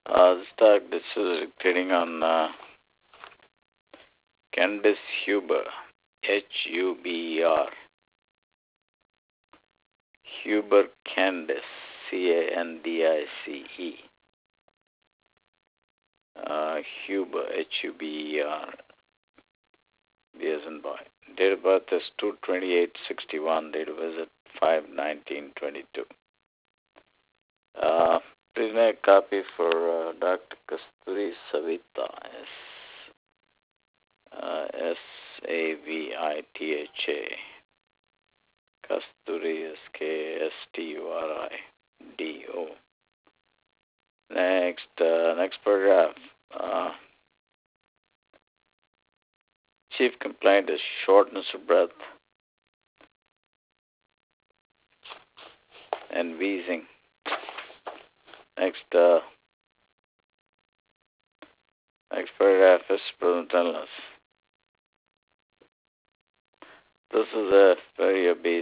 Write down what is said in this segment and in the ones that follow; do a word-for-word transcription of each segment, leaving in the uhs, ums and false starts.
Uh, this talk, this is reading on uh, Candice Huber, H U B E R. Huber Candice, C A N D I C E. Uh, Huber, H U B E R, B as in boy. Date of birth is two twenty-eight sixty-one, date of visit five nineteen twenty-two. Uh, please make a copy for uh, Doctor Kasturi Savita, S, uh, S A V I T H A. Kasturi is K S T U R I D O. Next, uh, next paragraph. Uh, chief complaint is shortness of breath and wheezing. Next, uh, next paragraph is present illness. This is a very obese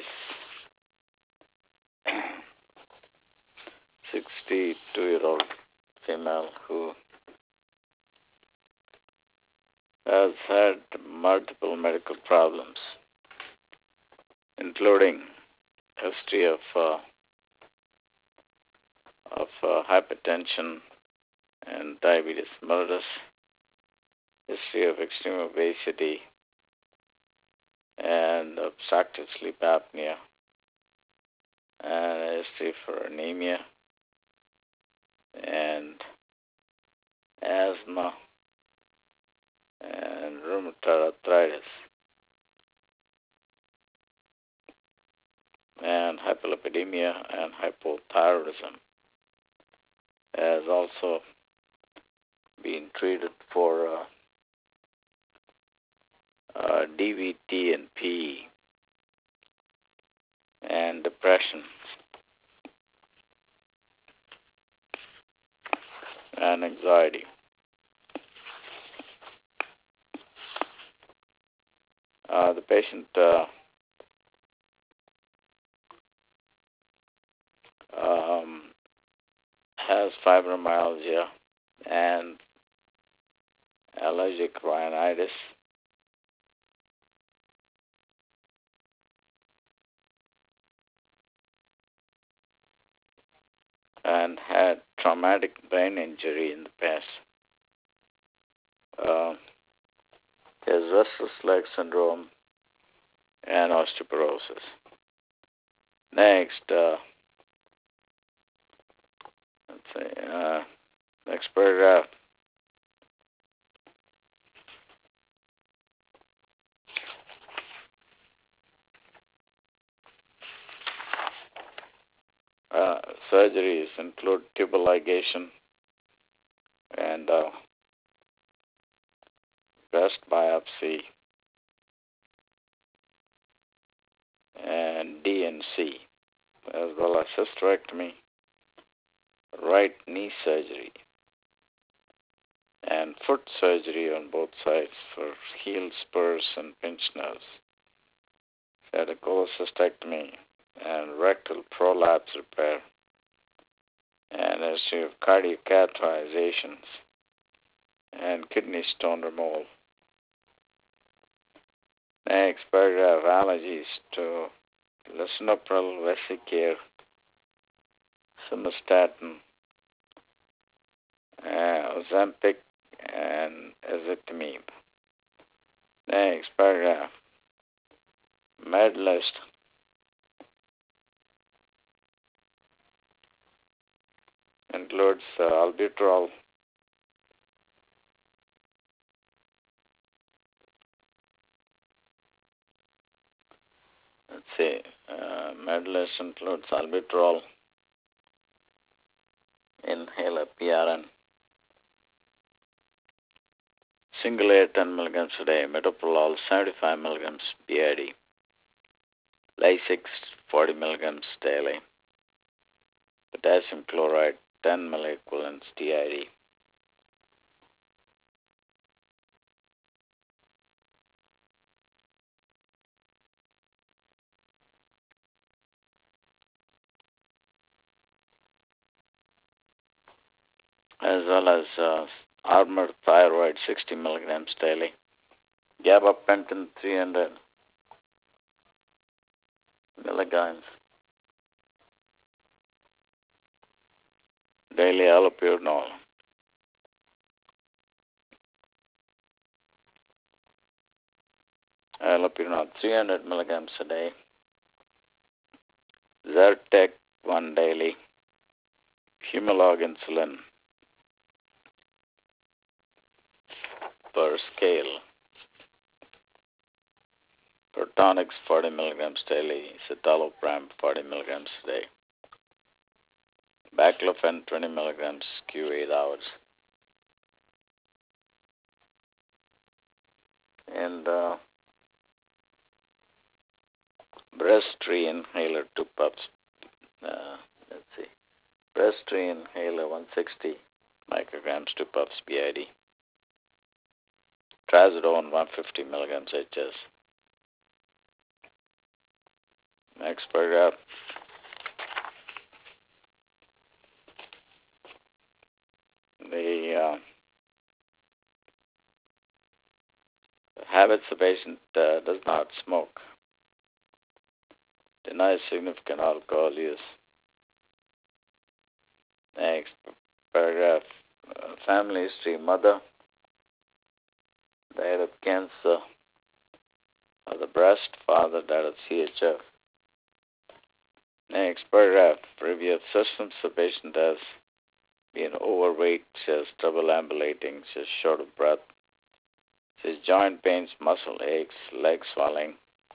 sixty-two-year-old female who has had multiple medical problems, including history of uh, of uh, hypertension and diabetes mellitus, history of extreme obesity, and obstructive sleep apnea, and a history for anemia and asthma and rheumatoid arthritis and hyperlipidemia and hypothyroidism. Has also been treated for uh, uh, D V T and P E and depression and anxiety. Uh, the patient uh, um, has fibromyalgia and allergic rhinitis. And had traumatic brain injury in the past. Uh, has restless leg syndrome and osteoporosis. Next, uh, let's see, uh, next paragraph. Uh, surgeries include tubal ligation and uh, breast biopsy and D and C, as well as hysterectomy, right knee surgery, and foot surgery on both sides for heel spurs and pinched nerves. Had a cholecystectomy and rectal prolapse repair, and a history of cardiocatheterizations and kidney stone removal. Next paragraph, allergies to lisinopril, vesicare, simvastatin, uh, Ozempic, and ezetimibe. Next paragraph, med list. Includes uh, albuterol, let's see, uh, med list includes albuterol, inhaler P R N, single air ten milligrams a day, metoprolol seventy-five milligrams B I D, Lasix forty milligrams daily, potassium chloride ten milliequivalents D I D. as well as uh, Armour Thyroid sixty milligrams daily, Gabapentin three hundred milligrams daily, allopurinol, allopurinol three hundred milligrams a day, Zyrtec one daily, Humalog insulin per scale, Protonix forty milligrams daily, Citalopram forty milligrams a day, Baclofen twenty milligrams Q eight hours, and uh, Breztri inhaler two puffs. Uh, let's see, Breztri inhaler one hundred sixty micrograms two puffs B I D, Trazodone one hundred fifty milligrams H S. Next paragraph. The uh, habits the patient uh, does not smoke, denies significant alcohol use. Next paragraph. Uh, family history: mother died of cancer of the breast, father died of C H F. Next paragraph. Review of symptoms: the patient has been overweight, she has trouble ambulating, she is short of breath, she has joint pains, muscle aches, leg swelling,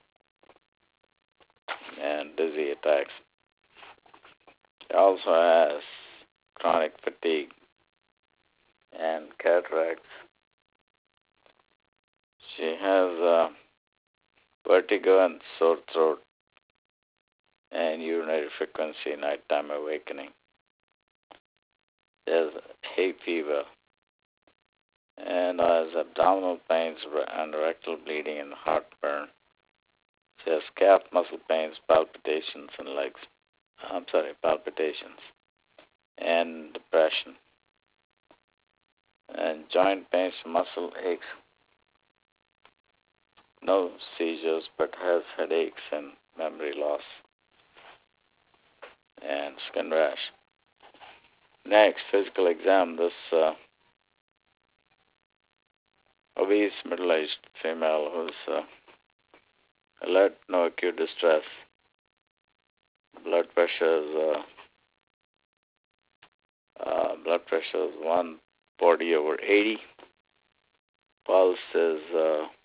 and dizzy attacks. She also has chronic fatigue and cataracts. She has uh, vertigo and sore throat and urinary frequency, nighttime awakening. She has hay fever and has abdominal pains and rectal bleeding and heartburn. She has calf muscle pains, palpitations, and legs. I'm sorry, palpitations and depression, and joint pains, muscle aches. No seizures, but has headaches and memory loss and skin rash. Next, physical exam. This uh, obese middle-aged female who's uh, alert, no acute distress. Blood pressure is uh, uh, blood pressure is one forty over eighty. Pulse is uh,